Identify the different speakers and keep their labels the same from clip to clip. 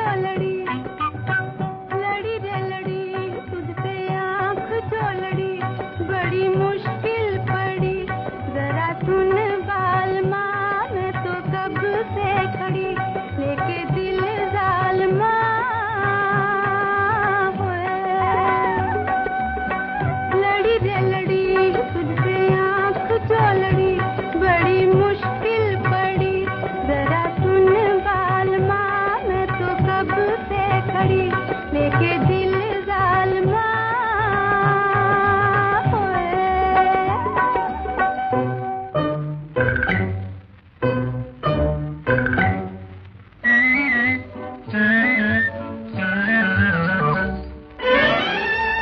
Speaker 1: लड़ी, लड़ी रे लड़ी तुझसे आँख जो लड़ी, बड़ी मुश्किल पड़ी, जरा सुन बाल माँ, मैं तो कब से खड़ी लेके दिल जालमा। लड़ी रे लड़ी तुझसे आँख जो लड़ी, बड़ी मुश्किल पड़ी, जरा सुन बाल माँ, मैं तो कब से खड़ी लेके दिल जालमा।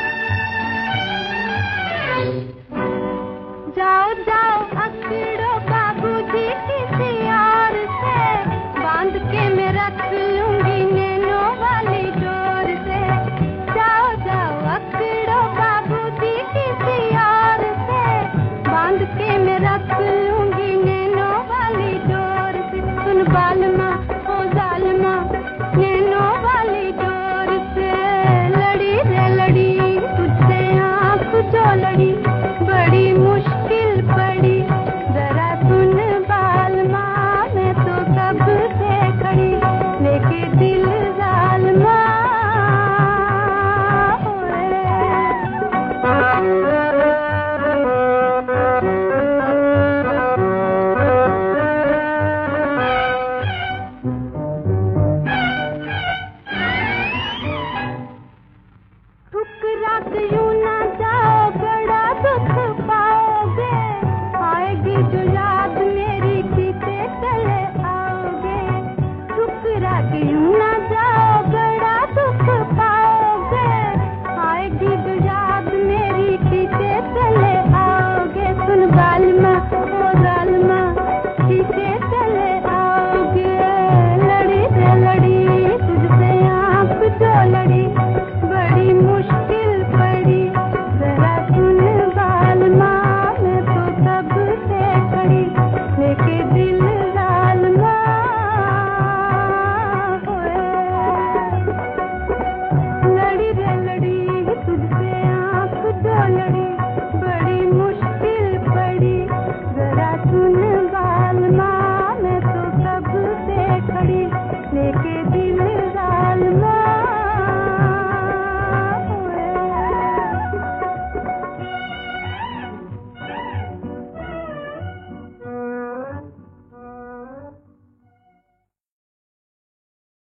Speaker 1: जाओ जाओ अकड़ों